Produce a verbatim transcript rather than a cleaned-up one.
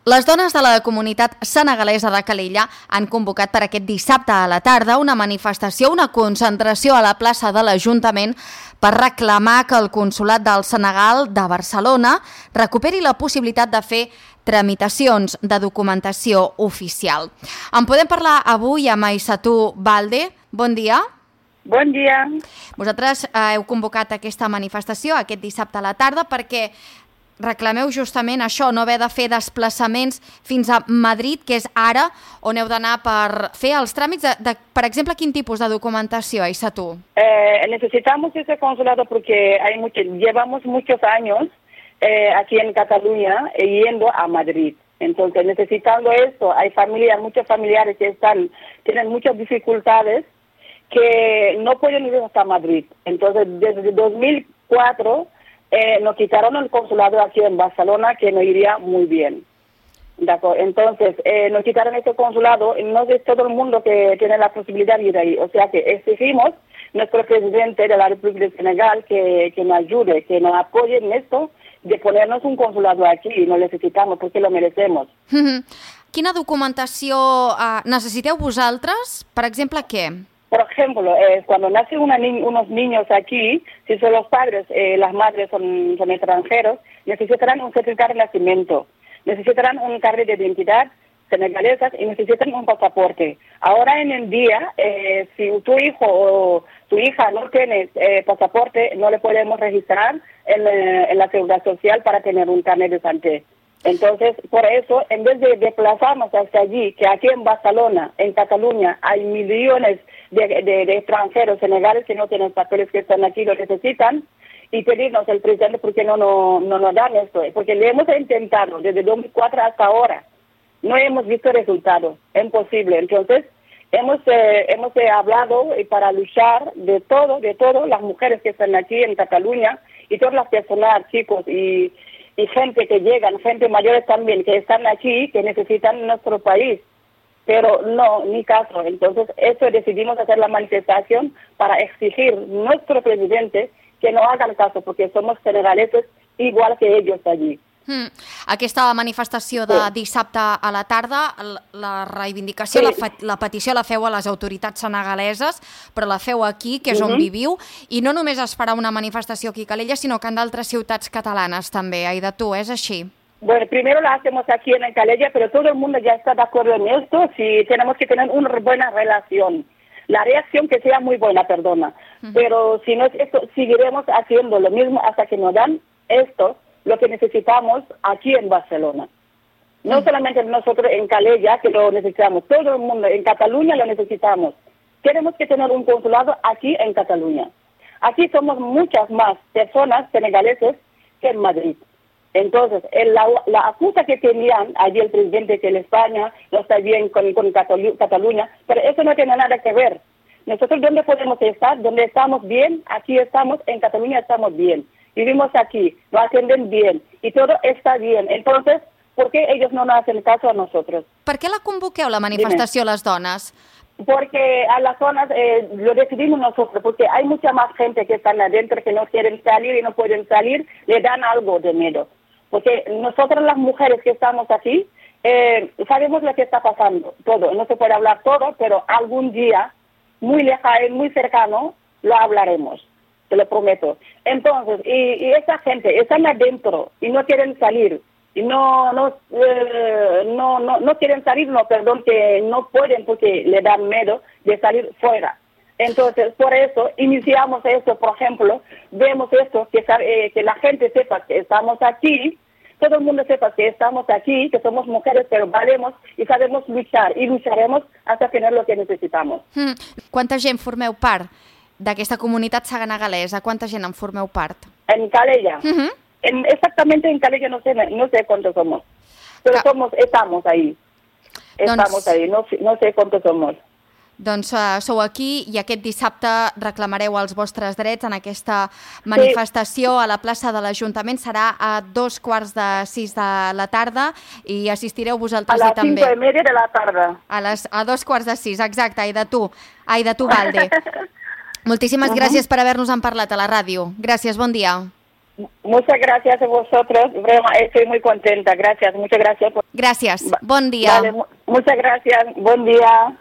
Les dones de la comunitat senegalesa de Calella han convocat per aquest dissabte a la tarda una manifestació, una concentració a la plaça de l'Ajuntament per reclamar que el Consolat del Senegal de Barcelona recuperi la possibilitat de fer tramitacions de documentació oficial. En podem parlar avui amb Aissatou Balde. Bon dia. Bon dia. Vosaltres eh, heu convocat aquesta manifestació aquest dissabte a la tarda perquè reclameu justament això, no haver de fer desplaçaments fins a Madrid, que és ara on heu d'anar per fer els tràmits de, de, per exemple, quin tipus de documentació, Aissatou? Eh, necesitamos ese consulado porque hay mucho, llevamos muchos años eh, aquí en Cataluña eh, yendo a Madrid. Entonces, necesitando esto, hay familias, muchos familiares que están, tienen muchas dificultades que no pueden ir hasta Madrid. Entonces, desde dos mil cuatro Eh, nos quitaron el consulado aquí en Barcelona, que nos iría muy bien. Entonces, eh, nos quitaron este consulado, y no es todo el mundo que tiene la posibilidad de ir ahí. O sea que exigimos a nuestro presidente de la República de Senegal que, que nos ayude, que nos apoye en esto, de ponernos un consulado aquí, y lo necesitamos porque lo merecemos. Quina documentació eh, necessiteu vosaltres? Per exemple, què? Por ejemplo, eh, cuando nacen una ni unos niños aquí, si son los padres, eh, las madres son, son extranjeros, necesitarán un certificado de nacimiento, necesitarán un carnet de identidad senegalesas y necesitan un pasaporte. Ahora en el día, eh, si tu hijo o tu hija no tiene eh, pasaporte, no le podemos registrar en, eh, en la Seguridad Social para tener un carnet de santé. Entonces, por eso, en vez de desplazarnos hasta allí, que aquí en Barcelona, en Cataluña, hay millones de, de, de extranjeros senegales que no tienen papeles, que están aquí, lo necesitan, y pedirnos al presidente por qué no, no, no nos dan esto, porque le hemos intentado desde dos mil cuatro hasta ahora, no hemos visto resultados, es imposible. Entonces, hemos eh, hemos eh, hablado para luchar de todo, de todo, las mujeres que están aquí en Cataluña, y todas las personas, chicos, y y gente que llegan, gente mayores también, que están aquí, que necesitan nuestro país, pero no, ni caso. Entonces, eso decidimos hacer la manifestación para exigir a nuestro presidente que no hagan caso, porque somos senegaleses igual que ellos allí. Hmm. Aquesta manifestació de sí. dissabte a la tarda, la reivindicació, sí. la, la petició la feu a les autoritats senegaleses, però la feu aquí, que és uh-huh. on viviu, i no només es farà una manifestació aquí a Calella, sinó que en d'altres ciutats catalanes també. Aissatou, ¿es así? Bueno, primero la hacemos aquí en Calella, pero todo el mundo ya está de acuerdo en esto, si tenemos que tener una buena relación. La reacción que sea muy buena, perdona. Uh-huh. Pero si no es esto, seguiremos haciendo lo mismo hasta que nos dan esto, lo que necesitamos aquí en Barcelona. No solamente nosotros en Calella, que lo necesitamos, todo el mundo en Cataluña lo necesitamos. Tenemos que tener un consulado aquí en Cataluña. Aquí somos muchas más personas senegaleses que en Madrid. Entonces, el, la, la acusa que tenían allí el presidente que en España no está bien con, con Catalu Cataluña, pero eso no tiene nada que ver. Nosotros, ¿dónde podemos estar? ¿Dónde estamos bien? Aquí estamos, en Cataluña estamos bien. Vivimos aquí, nos atienden bien y todo está bien. Entonces, ¿por qué ellos no nos hacen caso a nosotros? Per què la convoqueu, la manifestació, Dime. les dones? Porque a las zonas eh, lo decidimos nosotros, porque hay mucha más gente que están adentro que no quieren salir y no pueden salir, le dan algo de miedo. Porque nosotros las mujeres que estamos aquí, eh, sabemos lo que está pasando, todo. No se puede hablar todo, pero algún día, muy lejano, muy cercano, lo hablaremos. Te lo prometo. Entonces, y, y esa gente están adentro y no quieren salir, y no no, eh, no no no quieren salir, no, perdón, que no pueden porque le dan miedo de salir fuera. Entonces, por eso iniciamos esto, por ejemplo, vemos esto, que, eh, que la gente sepa que estamos aquí, todo el mundo sepa que estamos aquí, que somos mujeres, pero valemos y sabemos luchar, y lucharemos hasta tener lo que necesitamos. Hmm. Quanta gent formeu part d'aquesta comunitat senegalesa? Quanta gent en formeu part? En Calella. Uh-huh. en, exactamente en Calella no sé, no sé cuántos somos, pero Ca somos, estamos ahí. Estamos doncs, ahí, no, no sé cuántos somos. Doncs uh, sou aquí i aquest dissabte reclamareu els vostres drets en aquesta manifestació sí. a la plaça de l'Ajuntament. Serà a dos quarts de sis de la tarda i assistireu vosaltres a i també. A les cinc i media de la tarda. A, les, a dos quarts de sis, exacte, Aissatou. Aissatou Balde. Moltíssimes uh -huh. gràcies per haver-nos en parlat a la ràdio. Gràcies, bon dia. Muchas gracias a vosotros, estoy muy contenta, gracias, muchas gracias. Por... Gracias, bon dia. Vale, muchas gracias, bon dia.